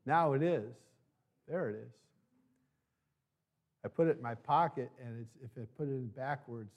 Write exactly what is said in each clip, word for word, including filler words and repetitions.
Now it is. There it is. I put it in my pocket, and it's, if I put it in backwards,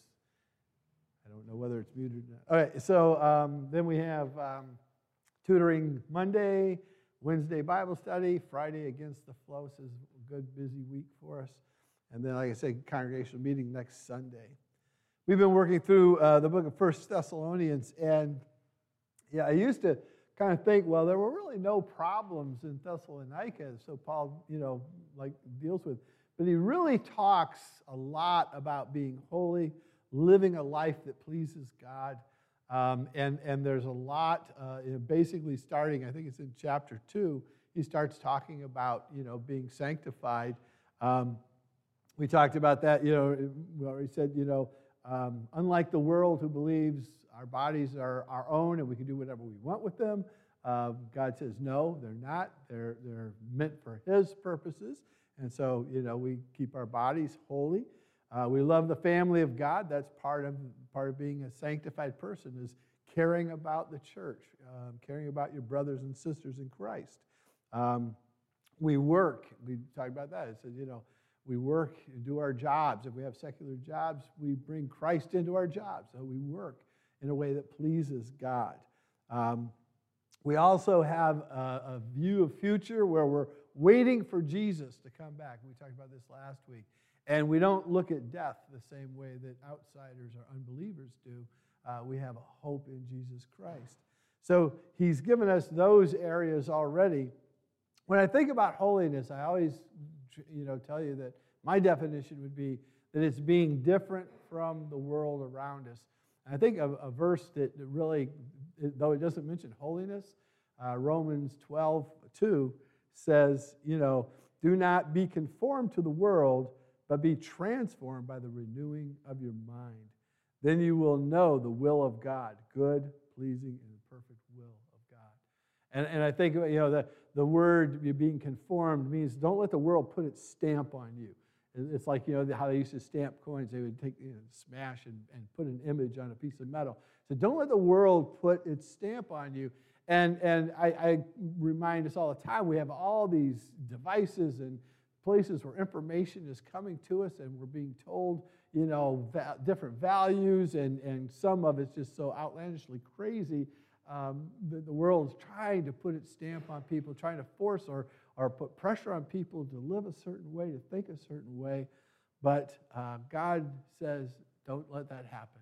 I don't know whether it's muted or not. All right, so um, then we have um, tutoring Monday, Wednesday Bible study, Friday Against the Flow. This is a good, busy week for us. And then, like I said, congregational meeting next Sunday. We've been working through uh, the book of First Thessalonians, and yeah, I used to kind of think, well, there were really no problems in Thessalonica, so Paul, you know, like deals with. But he really talks a lot about being holy, living a life that pleases God, um, and and there's a lot, uh, you know, basically starting, I think it's in chapter two, he starts talking about, you know, being sanctified. Um, we talked about that, you know, we already said, you know, um, unlike the world who believes our bodies are our own and we can do whatever we want with them, uh, God says no, they're not. They're they're meant for His purposes, and so, you know, we keep our bodies holy. Uh, we love the family of God. That's part of part of being a sanctified person, is caring about the church, um, caring about your brothers and sisters in Christ. Um, we work. We talked about that. It says, you know, we work and do our jobs. If we have secular jobs, we bring Christ into our jobs. So we work in a way that pleases God. Um, we also have a, a view of future where we're waiting for Jesus to come back. We talked about this last week. And we don't look at death the same way that outsiders or unbelievers do. Uh, we have a hope in Jesus Christ. So he's given us those areas already. When I think about holiness, I always, you know, tell you that my definition would be that it's being different from the world around us. And I think a, a verse that really, though it doesn't mention holiness, uh, Romans twelve two says, you know, do not be conformed to the world, but be transformed by the renewing of your mind. Then you will know the will of God, good, pleasing, and perfect will of God. And, and I think, you know, the, the word being conformed means don't let the world put its stamp on you. It's like, you know, how they used to stamp coins. They would take, you know, smash and, and put an image on a piece of metal. So don't let the world put its stamp on you. And, and I, I remind us all the time, we have all these devices and places where information is coming to us and we're being told, you know, va- different values, and, and some of it's just so outlandishly crazy. Um, the, the world is trying to put its stamp on people, trying to force or, or put pressure on people to live a certain way, to think a certain way. But uh, God says, don't let that happen.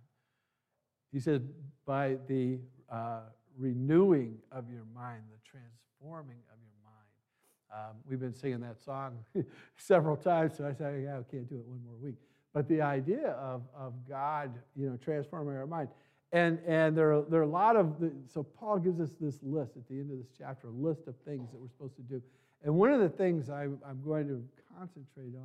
He says, by the uh, renewing of your mind, the transforming of your mind. Um, we've been singing that song several times, so I said, yeah, I can't do it one more week. But the idea of, of God, you know, transforming our mind. And, and there, are, there are a lot of, the, so Paul gives us this list at the end of this chapter, a list of things that we're supposed to do. And one of the things I'm, I'm going to concentrate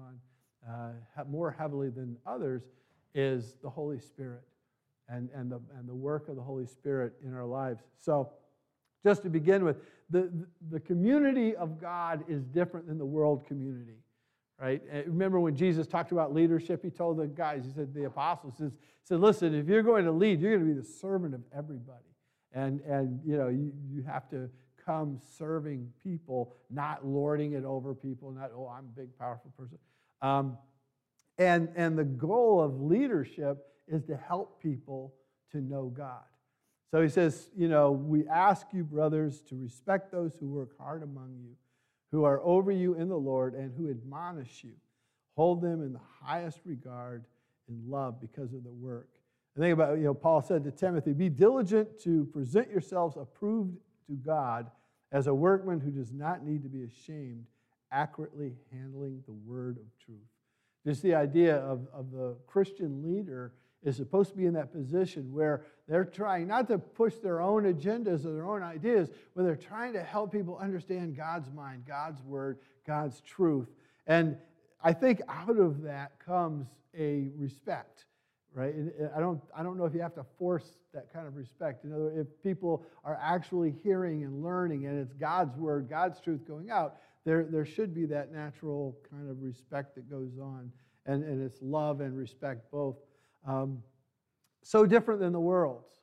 on uh, more heavily than others is the Holy Spirit and, and, the, and the work of the Holy Spirit in our lives. So just to begin with, the, the community of God is different than the world community. Right? And remember when Jesus talked about leadership, he told the guys, he said, the apostles, he said, listen, if you're going to lead, you're going to be the servant of everybody. And, and you know, you, you have to come serving people, not lording it over people, not, oh, I'm a big, powerful person. Um, and, and the goal of leadership is to help people to know God. So he says, you know, we ask you, brothers, to respect those who work hard among you, who are over you in the Lord and who admonish you. Hold them in the highest regard in love because of their work. And think about, you know, Paul said to Timothy, be diligent to present yourselves approved to God as a workman who does not need to be ashamed, accurately handling the word of truth. Just the idea of, of the Christian leader is supposed to be in that position where they're trying not to push their own agendas or their own ideas, but they're trying to help people understand God's mind, God's word, God's truth. And I think out of that comes a respect, right? And I don't, I don't know if you have to force that kind of respect. In other words, if people are actually hearing and learning and it's God's word, God's truth going out, there, there should be that natural kind of respect that goes on. And, and it's love and respect both. Um, so different than the world's.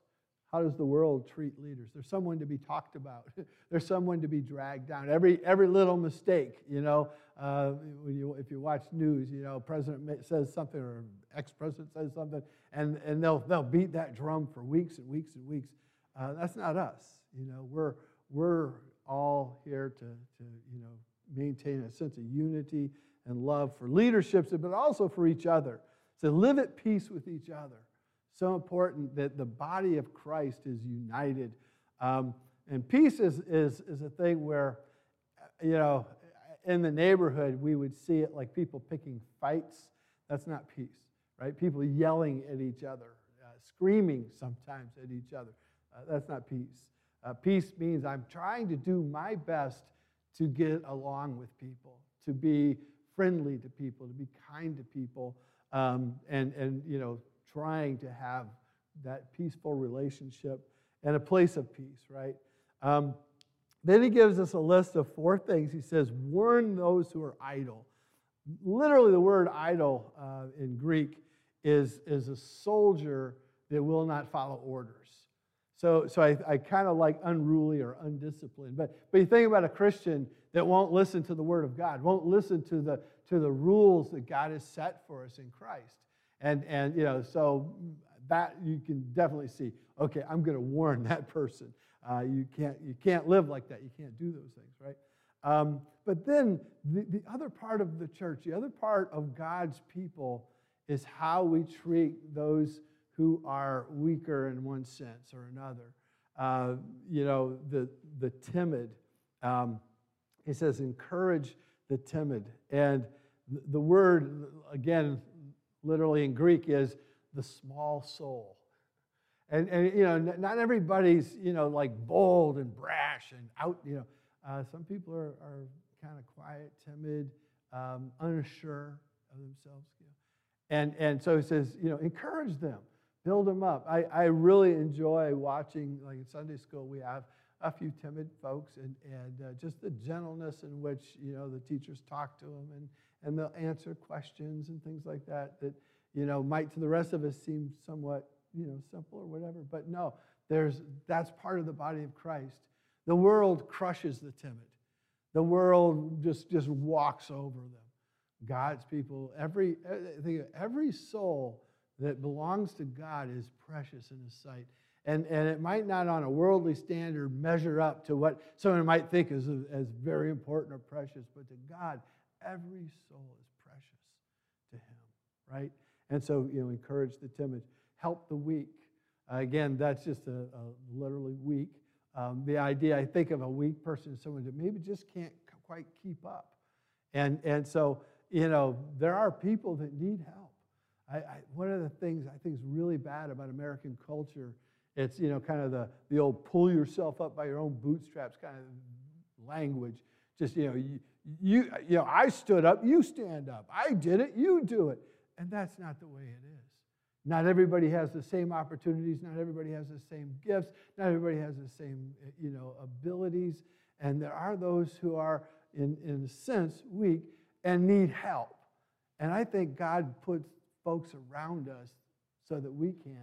How does the world treat leaders? There's someone to be talked about. There's someone to be dragged down. Every every little mistake, you know, uh, when you, if you watch news, you know, president says something or ex-president says something, and, and they'll they'll beat that drum for weeks and weeks and weeks. Uh, that's not us. You know, we're we're all here to to you know maintain a sense of unity and love for leaderships, but also for each other. So live at peace with each other. So important that the body of Christ is united. Um, and peace is, is, is a thing where, you know, in the neighborhood, we would see it like people picking fights. That's not peace, right? People yelling at each other, uh, screaming sometimes at each other. Uh, that's not peace. Uh, peace means I'm trying to do my best to get along with people, to be friendly to people, to be kind to people, um, and, and, you know, trying to have that peaceful relationship and a place of peace, right? Um, then he gives us a list of four things. He says, warn those who are idle. Literally, the word idle uh, in Greek is, is a soldier that will not follow orders. So, so I, I kind of like unruly or undisciplined. But, but you think about a Christian that won't listen to the Word of God, won't listen to the, to the rules that God has set for us in Christ. And, and, you know, so that you can definitely see, okay, I'm going to warn that person. Uh, you can't, you can't live like that. You can't do those things, right? Um, but then the, the other part of the church, the other part of God's people is how we treat those who are weaker in one sense or another. Uh, you know, the, the timid. Um, he says, encourage the timid. And the, the word, again, literally in Greek is the small soul. And, and you know, not everybody's, you know, like bold and brash and out, you know. Uh, some people are, are kind of quiet, timid, um, unsure of themselves. You know. And, and so he says, you know, encourage them, build them up. I, I really enjoy watching, like in Sunday school, we have a few timid folks and, and uh, just the gentleness in which, you know, the teachers talk to them and and they'll answer questions and things like that that, you know, might to the rest of us seem somewhat, you know, simple or whatever. But no, there's that's part of the body of Christ. The world crushes the timid. The world just, just walks over them. God's people, every, every soul that belongs to God is precious in His sight. And, and it might not on a worldly standard measure up to what someone might think is as very important or precious, but to God, every soul is precious to Him, right? And so, you know, encourage the timid. Help the weak. Uh, again, that's just a, a literally weak. Um, the idea, I think of a weak person as someone that maybe just can't quite keep up. And, and so, you know, there are people that need help. I, I, one of the things I think is really bad about American culture, it's, you know, kind of the, the old pull yourself up by your own bootstraps kind of language. Just, you know, you, you, you know, I stood up, you stand up. I did it, you do it. And that's not the way it is. Not everybody has the same opportunities. Not everybody has the same gifts. Not everybody has the same, you know, abilities. And there are those who are, in, in a sense, weak and need help. And I think God puts folks around us so that we can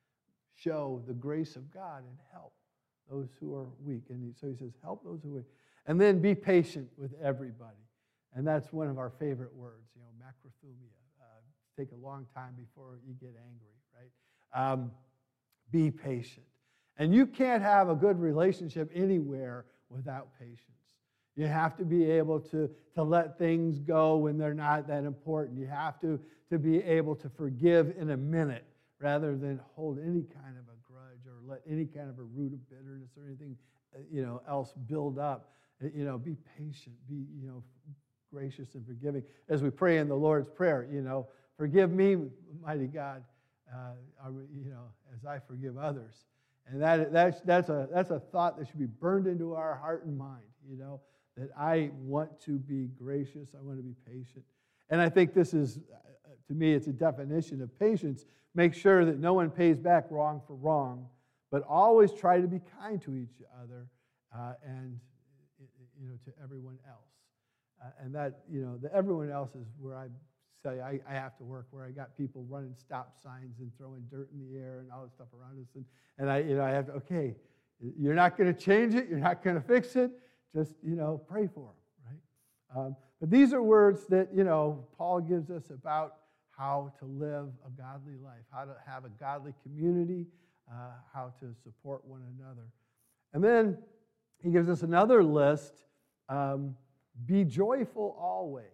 show the grace of God and help those who are weak. And he, so he says, help those who are weak. And then be patient with everybody. And that's one of our favorite words, you know, macrothumia. Uh, take a long time before you get angry, right? Um, be patient. And you can't have a good relationship anywhere without patience. You have to be able to, to let things go when they're not that important. You have to, to be able to forgive in a minute rather than hold any kind of a grudge or let any kind of a root of bitterness or anything, you know, else build up. You know, be patient, be, you know, gracious and forgiving. As we pray in the Lord's Prayer, you know, forgive me, mighty God, uh, you know, as I forgive others. And that, that's, that's, a, that's a thought that should be burned into our heart and mind, you know, that I want to be gracious, I want to be patient. And I think this is, to me, it's a definition of patience. Make sure that no one pays back wrong for wrong, but always try to be kind to each other uh, and, you know, to everyone else. Uh, and that, you know, the everyone else is where I say I, I have to work where I got people running stop signs and throwing dirt in the air and all this stuff around us. And, and I, you know, I have to, okay, you're not going to change it. You're not going to fix it. Just, you know, pray for them, right? Um, but these are words that, you know, Paul gives us about how to live a godly life, how to have a godly community, uh, how to support one another. And then he gives us another list, um, be joyful always.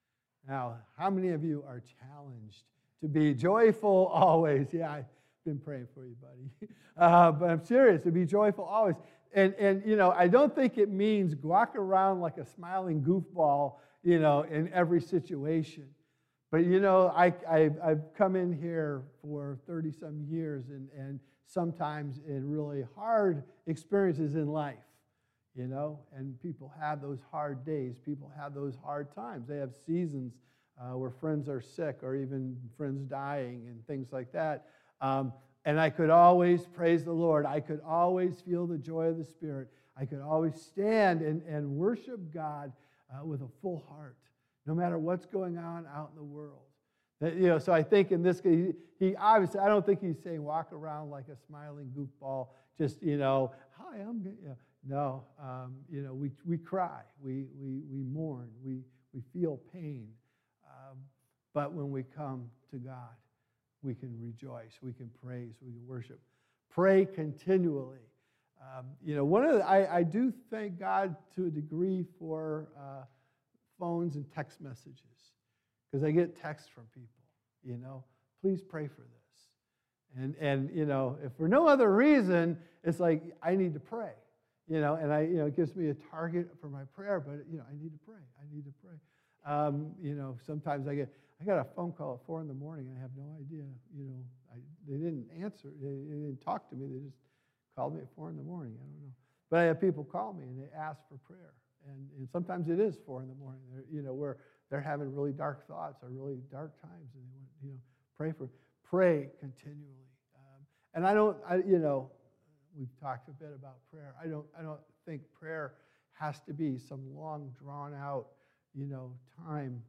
Now, how many of you are challenged to be joyful always? Yeah, I've been praying for you, buddy. Uh, but I'm serious, to be joyful always. And, and, you know, I don't think it means walk around like a smiling goofball, you know, in every situation. But, you know, I, I, I've come in here for thirty-some years, and, and sometimes in really hard experiences in life, you know, and people have those hard days. People have those hard times. They have seasons uh, where friends are sick or even friends dying and things like that. Um, and I could always praise the Lord. I could always feel the joy of the Spirit. I could always stand and, and worship God uh, with a full heart, no matter what's going on out in the world. That, you know, so I think in this case, he, he obviously, I don't think he's saying walk around like a smiling goofball, just, you know, hi, I'm good. You know, no, um, you know, we we cry, we we we mourn, we we feel pain, um, but when we come to God, we can rejoice, we can praise, we can worship, pray continually. Um, you know, one of the, I I do thank God to a degree for uh, phones and text messages, because I get texts from people. You know, please pray for this, and and you know, if for no other reason, it's like I need to pray. You know, and I, you know, it gives me a target for my prayer, but, you know, I need to pray. I need to pray. Um, you know, sometimes I get, I got a phone call at four in the morning, and I have no idea, you know, I, they didn't answer, they, they didn't talk to me, they just called me at four in the morning, I don't know. But I have people call me, and they ask for prayer, and, and sometimes it is four in the morning, they're, you know, where they're having really dark thoughts or really dark times, and they want, you know, pray for, pray continually. Um, and I don't, I, you know, we've talked a bit about prayer. I don't, I don't think prayer has to be some long, drawn-out, you know, time.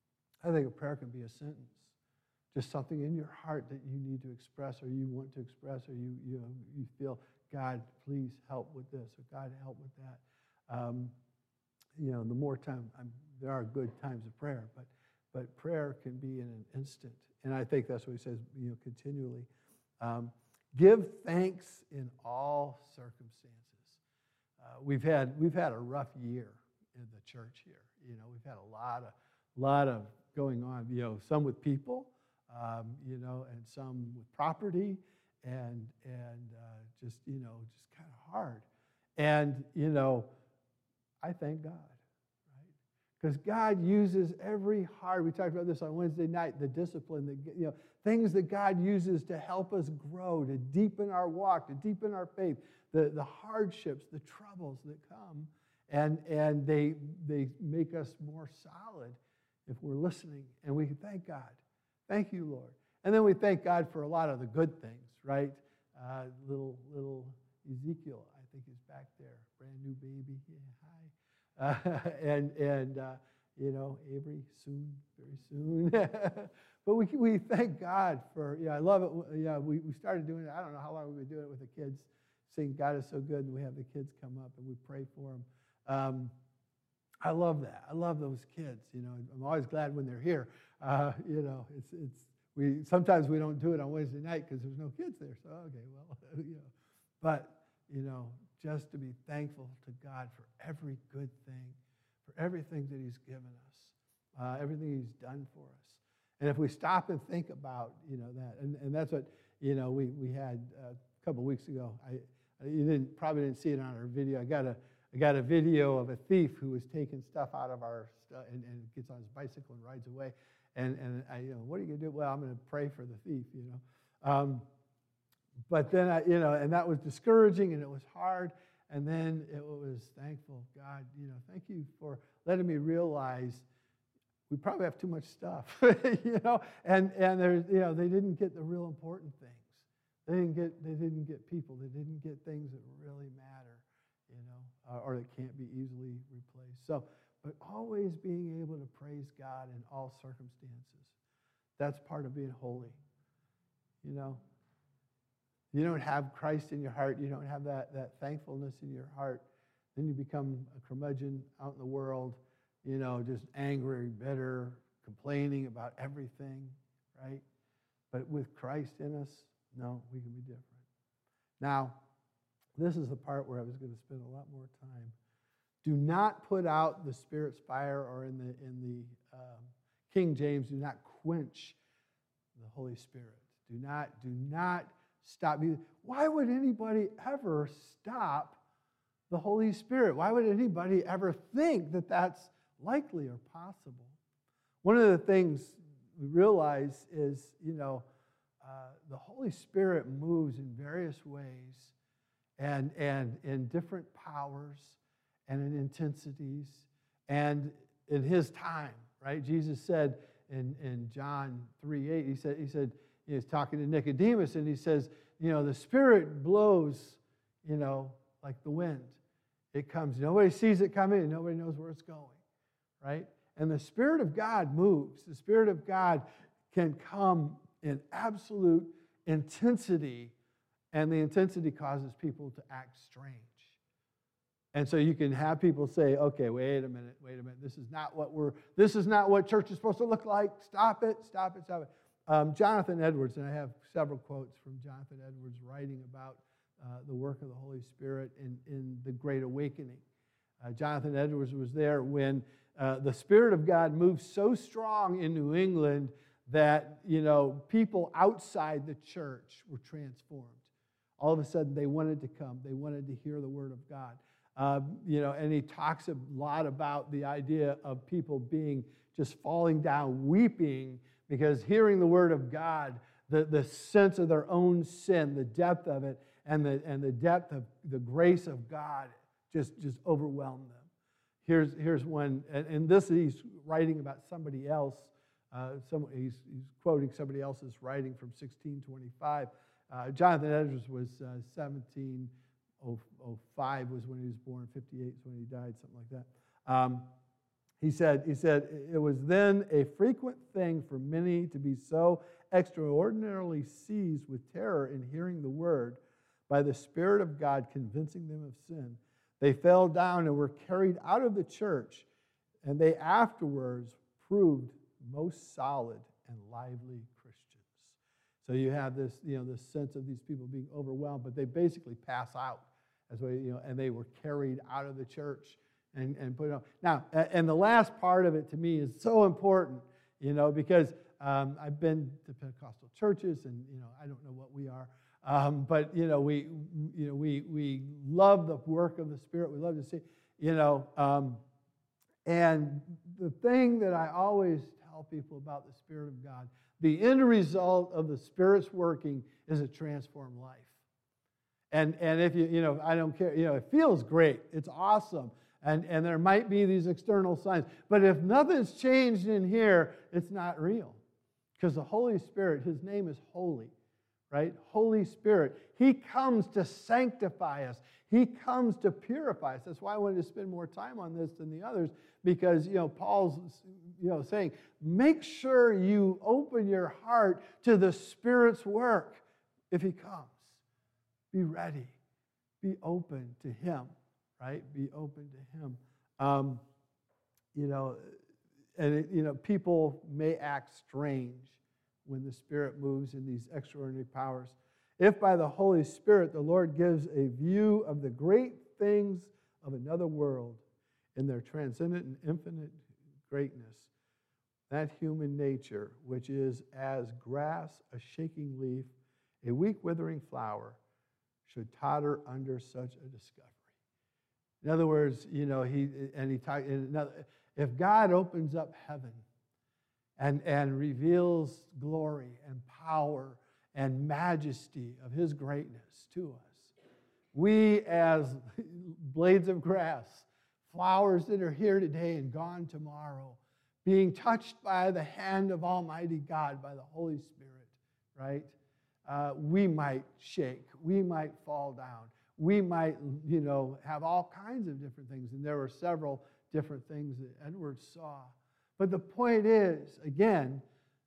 I think a prayer can be a sentence, just something in your heart that you need to express, or you want to express, or you, you know, you feel, God, please help with this, or God, help with that. Um, you know, the more time, I'm, there are good times of prayer, but but prayer can be in an instant, and I think that's what he says, you know, continually. Um, Give thanks in all circumstances. Uh, we've had we've had a rough year in the church here. You know, we've had a lot of lot of going on. You know, some with people, um, you know, and some with property, and and uh, just you know, just kind of hard. And you know, I thank God, right? Because God uses every hard. We talked about this on Wednesday night. The discipline that you know. Things that God uses to help us grow, to deepen our walk, to deepen our faith, the, the hardships, the troubles that come, and, and they, they make us more solid if we're listening. And we thank God. Thank you, Lord. And then we thank God for a lot of the good things, right? Uh, little little Ezekiel, I think, is back there, brand new baby. Yeah, hi. Uh, and, and uh, you know, Avery, soon, very soon. But we we thank God for, yeah, I love it. Yeah, we, we started doing it. I don't know how long we've been doing it with the kids, saying God is so good, and we have the kids come up and we pray for them. Um, I love that. I love those kids. You know, I'm always glad when they're here. Uh, you know, it's it's we sometimes we don't do it on Wednesday night because there's no kids there. So okay, well, you know, but you know, just to be thankful to God for every good thing, for everything that He's given us, uh, everything He's done for us. And if we stop and think about, you know, that, and, and that's what, you know, we, we had uh, a couple of weeks ago. I you didn't probably didn't see it on our video. I got a I got a video of a thief who was taking stuff out of our stuff and, and gets on his bicycle and rides away. And and I, you know, what are you gonna do? Well, I'm gonna pray for the thief, you know. Um, but then I, you know, and that was discouraging and it was hard. And then it was thankful, God, you know, thank you for letting me realize we probably have too much stuff, you know, and and there's, you know, they didn't get the real important things. They didn't get they didn't get people. They didn't get things that really matter, you know, uh, or that can't be easily replaced. So, but always being able to praise God in all circumstances. That's part of being holy. You know, you don't have Christ in your heart, you don't have that, that thankfulness in your heart, then you become a curmudgeon out in the world, you know, just angry, bitter, complaining about everything, right? But with Christ in us, no, we can be different. Now, this is the part where I was going to spend a lot more time. Do not put out the Spirit's fire, or in the in the um, King James, do not quench the Holy Spirit. Do not, do not stop. Why would anybody ever stop the Holy Spirit? Why would anybody ever think that that's likely or possible? One of the things we realize is, you know, uh, the Holy Spirit moves in various ways and, and in different powers and in intensities and in His time, right? Jesus said in, in John three eight, he said, he said, he was talking to Nicodemus, and he says, you know, the Spirit blows, you know, like the wind. It comes. Nobody sees it coming, and nobody knows where it's going, right? And the Spirit of God moves. The Spirit of God can come in absolute intensity, and the intensity causes people to act strange. And so you can have people say, okay, wait a minute, wait a minute. This is not what we're, this is not what church is supposed to look like. Stop it, stop it, stop it. Um, Jonathan Edwards, and I have several quotes from Jonathan Edwards writing about uh, the work of the Holy Spirit in, in the Great Awakening. Uh, Jonathan Edwards was there when uh, the Spirit of God moved so strong in New England that, you know, people outside the church were transformed. All of a sudden, they wanted to come. They wanted to hear the Word of God. Uh, you know, and he talks a lot about the idea of people being just falling down, weeping, because hearing the Word of God, the, the sense of their own sin, the depth of it, and the, and the depth of the grace of God just, just overwhelmed them. Here's, here's one, and, and this he's writing about somebody else. Uh, some, he's, he's quoting somebody else's writing from sixteen twenty-five. Uh, Jonathan Edwards was uh, seventeen oh five was when he was born, fifty-eight is when he died, something like that. Um, He said, he said, it was then a frequent thing for many to be so extraordinarily seized with terror in hearing the word by the Spirit of God convincing them of sin. They fell down and were carried out of the church, and they afterwards proved most solid and lively Christians. So you have this, you know, this sense of these people being overwhelmed, but they basically pass out as well, you know, and they were carried out of the church. And, and put it on. Now, and the last part of it to me is so important, you know, because um, I've been to Pentecostal churches, and you know, I don't know what we are, um, but you know, we, you know, we we love the work of the Spirit. We love to see, you know, um, and the thing that I always tell people about the Spirit of God, the end result of the Spirit's working is a transformed life. And and if you you know, I don't care, you know, it feels great. It's awesome. And, and there might be these external signs. But if nothing's changed in here, it's not real. Because the Holy Spirit, His name is holy, right? Holy Spirit. He comes to sanctify us. He comes to purify us. That's why I wanted to spend more time on this than the others. Because, you know, Paul's, you know, saying, make sure you open your heart to the Spirit's work if He comes. Be ready. Be open to Him. Right? Be open to Him. Um, you know, and it, you know, people may act strange when the Spirit moves in these extraordinary powers. If by the Holy Spirit the Lord gives a view of the great things of another world in their transcendent and infinite greatness, that human nature, which is as grass, a shaking leaf, a weak withering flower, should totter under such a discovery. In other words, you know, he and he talked. If God opens up heaven and and reveals glory and power and majesty of His greatness to us, we as blades of grass, flowers that are here today and gone tomorrow, being touched by the hand of Almighty God, by the Holy Spirit, right? Uh, we might shake, we might fall down. We might, you know, have all kinds of different things. And there were several different things that Edward saw. But the point is, again,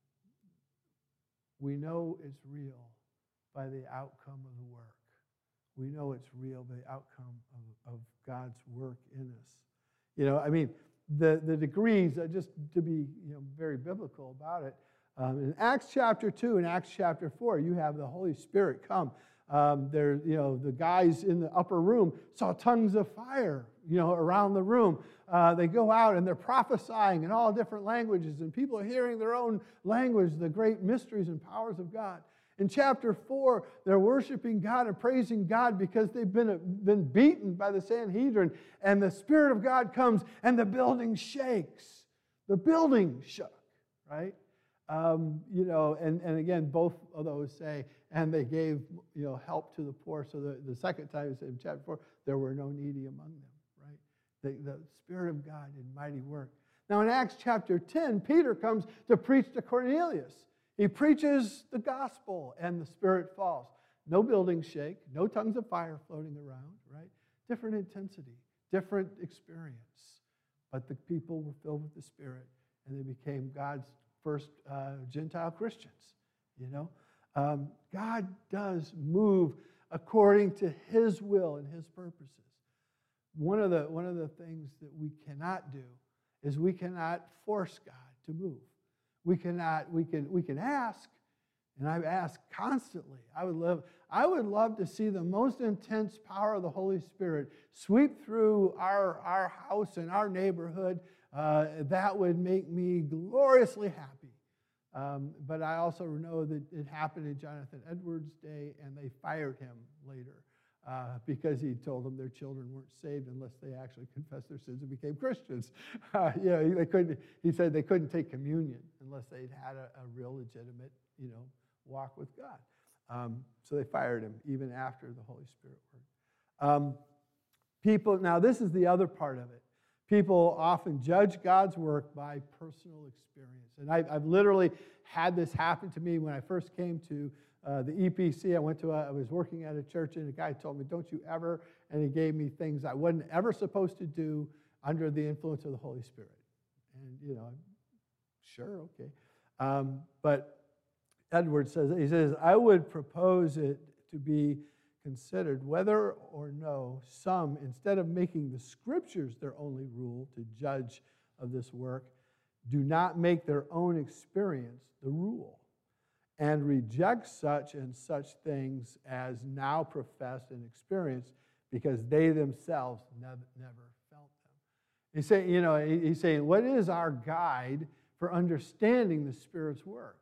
we know it's real by the outcome of the work. We know it's real by the outcome of, of God's work in us. You know, I mean, the, the degrees, uh, just to be you know very biblical about it, um, in Acts chapter two and Acts chapter four, you have the Holy Spirit come. Um, there, you know, the guys in the upper room saw tongues of fire, you know, around the room. Uh, they go out and they're prophesying in all different languages, and people are hearing their own language, the great mysteries and powers of God. In chapter four, they're worshiping God and praising God because they've been, been beaten by the Sanhedrin, and the Spirit of God comes and the building shakes. The building shook, right? Um, you know, and, and again, both of those say, and they gave, you know, help to the poor. So the, the second time, it said in chapter four, there were no needy among them, right? The, the Spirit of God did mighty work. Now in Acts chapter ten, Peter comes to preach to Cornelius. He preaches the gospel, and the Spirit falls. No buildings shake, no tongues of fire floating around, right? Different intensity, different experience. But the people were filled with the Spirit, and they became God's first uh, Gentile Christians, you know? Um, God does move according to His will and His purposes. One of the, one of the things that we cannot do is we cannot force God to move. We cannot, we can, we can ask, and I've asked constantly. I would love, I would love to see the most intense power of the Holy Spirit sweep through our, our house and our neighborhood. Uh, that would make me gloriously happy. Um, but I also know that it happened in Jonathan Edwards' day, and they fired him later uh, because he told them their children weren't saved unless they actually confessed their sins and became Christians. Uh, you know, they couldn't. He said they couldn't take communion unless they'd had a, a real legitimate, you know, walk with God. Um, so they fired him even after the Holy Spirit worked. Um, people. Now this is the other part of it. People often judge God's work by personal experience. And I, I've literally had this happen to me when I first came to uh, the E P C. I went to a, I was working at a church, and a guy told me, don't you ever, and he gave me things I wasn't ever supposed to do under the influence of the Holy Spirit. And, you know, I'm sure, okay. Um, but Edwards says, he says, I would propose it to be considered whether or no some, instead of making the Scriptures their only rule to judge of this work, do not make their own experience the rule and reject such and such things as now professed and experienced because they themselves never, never felt them. He's saying, you know, he's saying, what is our guide for understanding the Spirit's work?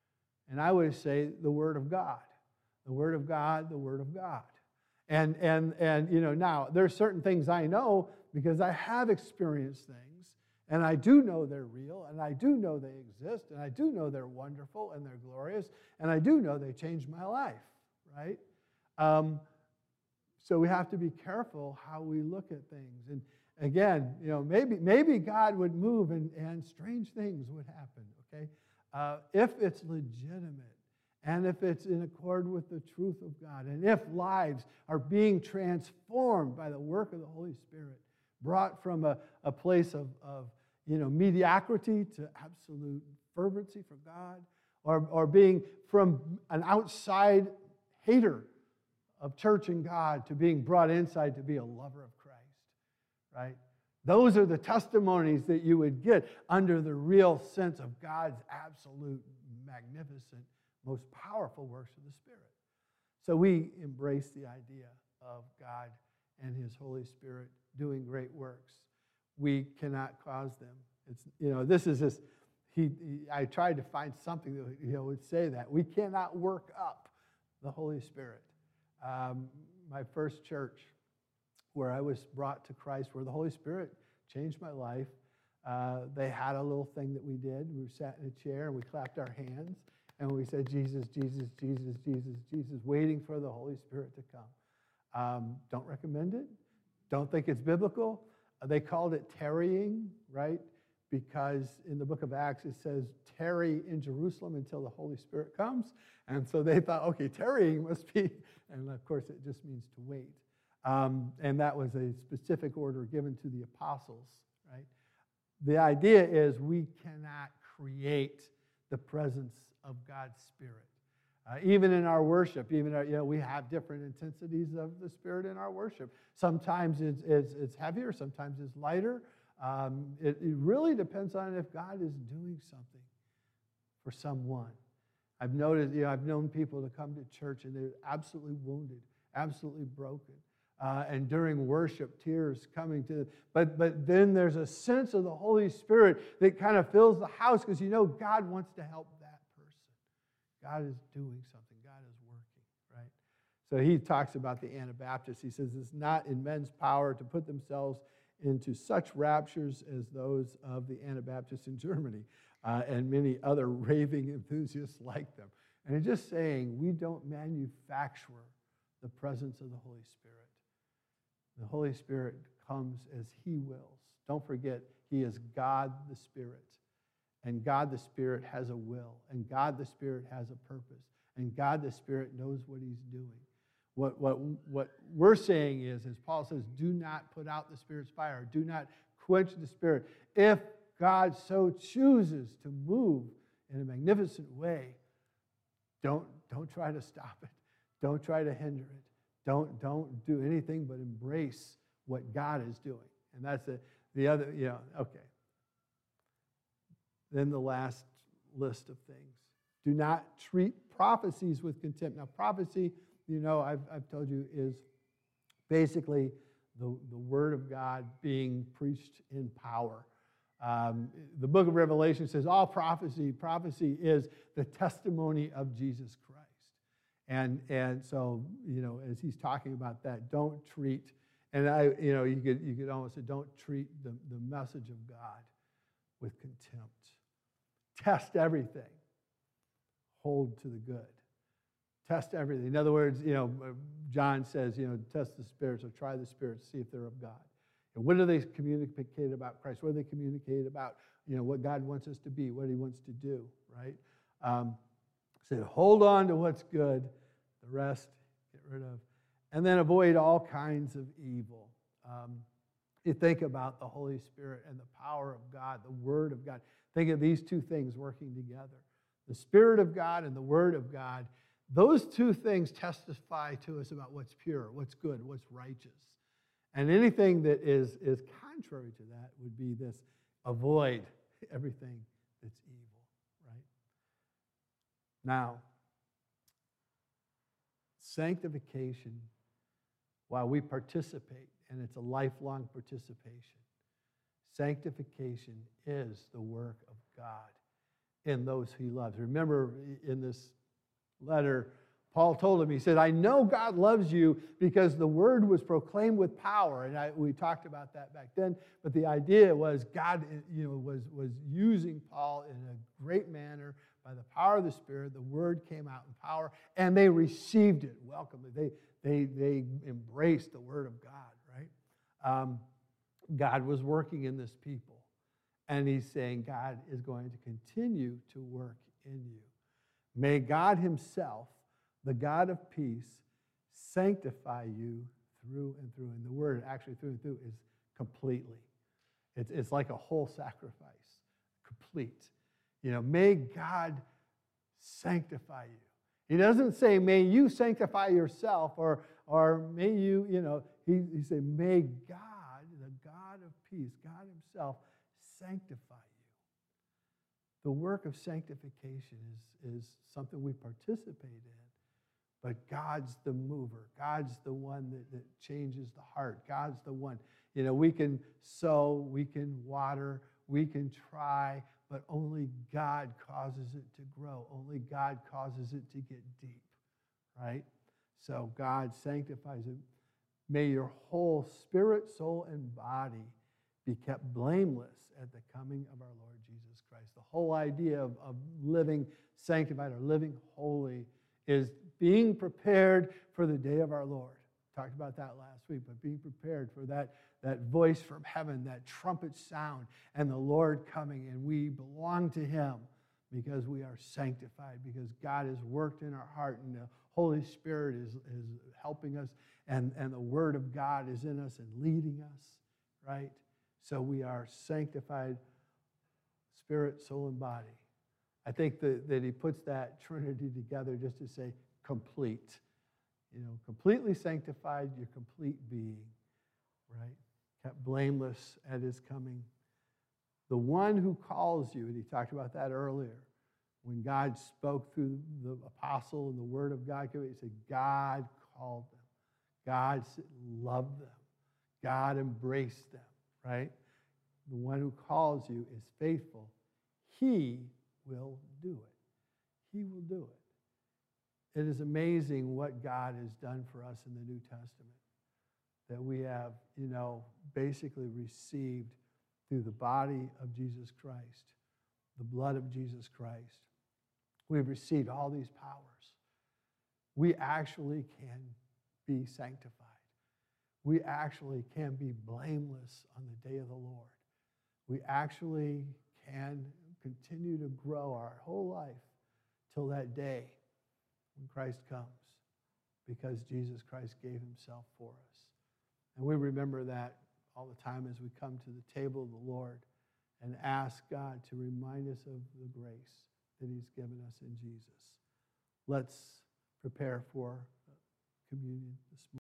And I would say the Word of God. The Word of God, the Word of God. And, and, and you know, now, there's certain things I know because I have experienced things, and I do know they're real, and I do know they exist, and I do know they're wonderful, and they're glorious, and I do know they changed my life, right? Um, so we have to be careful how we look at things. And again, you know, maybe, maybe God would move, and, and strange things would happen, okay? Uh, if it's legitimate. And if it's in accord with the truth of God, and if lives are being transformed by the work of the Holy Spirit, brought from a, a place of, of you know, mediocrity to absolute fervency for God, or, or being from an outside hater of church and God to being brought inside to be a lover of Christ, right? Those are the testimonies that you would get under the real sense of God's absolute magnificent, most powerful works of the Spirit. So we embrace the idea of God and His Holy Spirit doing great works. We cannot cause them. It's, you know, this is this, he, he, I tried to find something that you know, would say that. We cannot work up the Holy Spirit. Um, my first church where I was brought to Christ, where the Holy Spirit changed my life, uh, they had a little thing that we did. We sat in a chair and we clapped our hands. And we said, Jesus, Jesus, Jesus, Jesus, Jesus, waiting for the Holy Spirit to come. Um, don't recommend it. Don't think it's biblical. Uh, they called it tarrying, right? Because in the book of Acts, it says, tarry in Jerusalem until the Holy Spirit comes. And so they thought, okay, tarrying must be, and of course, it just means to wait. Um, and that was a specific order given to the apostles, right? The idea is we cannot create the presence of God's Spirit. Uh, even in our worship, even our, you know, we have different intensities of the Spirit in our worship. Sometimes it's, it's, it's heavier, sometimes it's lighter. Um, it, it really depends on if God is doing something for someone. I've noticed, you know, I've known people to come to church and they're absolutely wounded, absolutely broken. Uh, and during worship, tears coming to them. But, but then there's a sense of the Holy Spirit that kind of fills the house because you know God wants to help that person. God is doing something. God is working, right? So he talks about the Anabaptists. He says it's not in men's power to put themselves into such raptures as those of the Anabaptists in Germany uh, and many other raving enthusiasts like them. And he's just saying we don't manufacture the presence of the Holy Spirit. The Holy Spirit comes as He wills. Don't forget, He is God the Spirit. And God the Spirit has a will. And God the Spirit has a purpose. And God the Spirit knows what He's doing. What, what, what we're saying is, as Paul says, do not put out the Spirit's fire. Do not quench the Spirit. If God so chooses to move in a magnificent way, don't, don't try to stop it. Don't try to hinder it. Don't, don't do anything but embrace what God is doing. And that's the, the other, you know, okay. Then the last list of things. Do not treat prophecies with contempt. Now, prophecy, you know, I've, I've told you, is basically the, the Word of God being preached in power. Um, the book of Revelation says all prophecy, prophecy is the testimony of Jesus Christ. And and so, you know, as he's talking about that, don't treat, and I, you know, you could you could almost say, don't treat the, the message of God with contempt. Test everything. Hold to the good. Test everything. In other words, you know, John says, you know, test the spirits or try the spirits, see if they're of God. And what do they communicate about Christ? What do they communicate about, you know, what God wants us to be, what He wants to do, right? Um, said, hold on to what's good, the rest get rid of, and then avoid all kinds of evil. Um, you think about the Holy Spirit and the power of God, the Word of God. Think of these two things working together. The Spirit of God and the Word of God, those two things testify to us about what's pure, what's good, what's righteous. And anything that is, is contrary to that would be this, avoid everything that's evil, right? Now, sanctification, while we participate, and it's a lifelong participation, sanctification is the work of God in those He loves. Remember in this letter, Paul told him, he said, I know God loves you because the word was proclaimed with power. And I, we talked about that back then. But the idea was God, you know, was, was using Paul in a great manner. By the power of the Spirit, the word came out in power, and they received it welcomely. They, they, they embraced the word of God, right? Um, God was working in this people. And He's saying God is going to continue to work in you. May God Himself, the God of peace, sanctify you through and through. And the word actually through and through is completely. It's, it's like a whole sacrifice, complete. You know, may God sanctify you. He doesn't say, may you sanctify yourself, or, or may you, you know, he, he said, may God, the God of peace, God Himself, sanctify you. The work of sanctification is, is something we participate in. But God's the mover. God's the one that, that changes the heart. God's the one. You know, we can sow, we can water, we can try, but only God causes it to grow. Only God causes it to get deep, right? So God sanctifies it. May your whole spirit, soul, and body be kept blameless at the coming of our Lord Jesus Christ. The whole idea of, of living sanctified or living holy is being prepared for the day of our Lord. Talked about that last week, but being prepared for that, that voice from heaven, that trumpet sound, and the Lord coming, and we belong to Him because we are sanctified, because God has worked in our heart, and the Holy Spirit is, is helping us, and, and the Word of God is in us and leading us, right? So we are sanctified spirit, soul, and body. I think that, that he puts that Trinity together just to say complete. You know, completely sanctified, your complete being, right? Kept blameless at his coming. The one who calls you, and he talked about that earlier, when God spoke through the apostle and the word of God, he said, God called them. God loved them. God embraced them, right? The one who calls you is faithful. He will do it. He will do it. It is amazing what God has done for us in the New Testament, that we have, you know, basically received through the body of Jesus Christ, the blood of Jesus Christ. We've received all these powers. We actually can be sanctified. We actually can be blameless on the day of the Lord. We actually can continue to grow our whole life till that day when Christ comes, because Jesus Christ gave himself for us. And we remember that all the time as we come to the table of the Lord and ask God to remind us of the grace that he's given us in Jesus. Let's prepare for communion this morning.